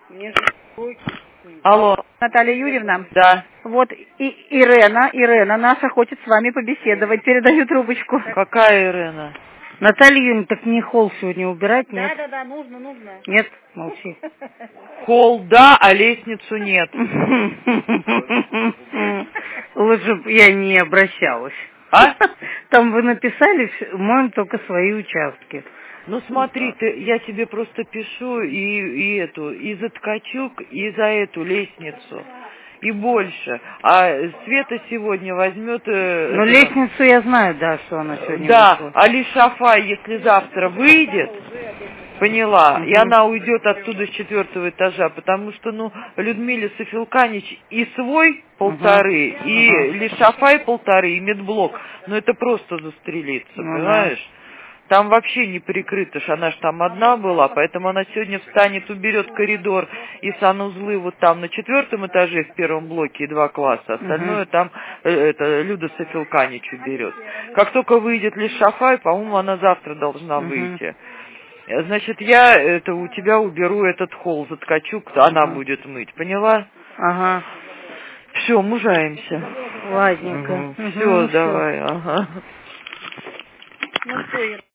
Мне же блоки. Алло. Наталья Юрьевна. Да. Вот и Ирена наша хочет с вами побеседовать. Передаю трубочку. Какая Ирена? Наталья Юрьевна, так не холл сегодня убирать, нет? Да, нужно. Нет, молчи. Холл да, а лестницу нет. Лучше бы я не обращалась. А? Там вы написали, моем только свои участки. Ну смотри, я тебе просто пишу и за ткачук, и за эту лестницу. И больше. А Света сегодня возьмет... Ну, лестницу я знаю, да, что она сегодня Да, вышла. Али Шафай, если завтра выйдет, поняла, и она уйдет оттуда с 4-го этажа, потому что, Людмиле Софилканич и свой 1,5, и Лишафай 1,5, и медблок, это просто застрелиться, понимаешь? Там вообще не прикрыто ж, она ж там одна была, поэтому она сегодня встанет, уберет коридор и санузлы вот там на 4-м этаже в 1-м блоке и 2 класса, остальное там Люда Софилканич уберет. Как только выйдет Лишафай, по-моему, она завтра должна выйти. Значит, я у тебя уберу этот холл за ткачук, она будет мыть, поняла? Ага. Все, мужаемся. Ладненько. Все, давай, ага. Ну что, Ира?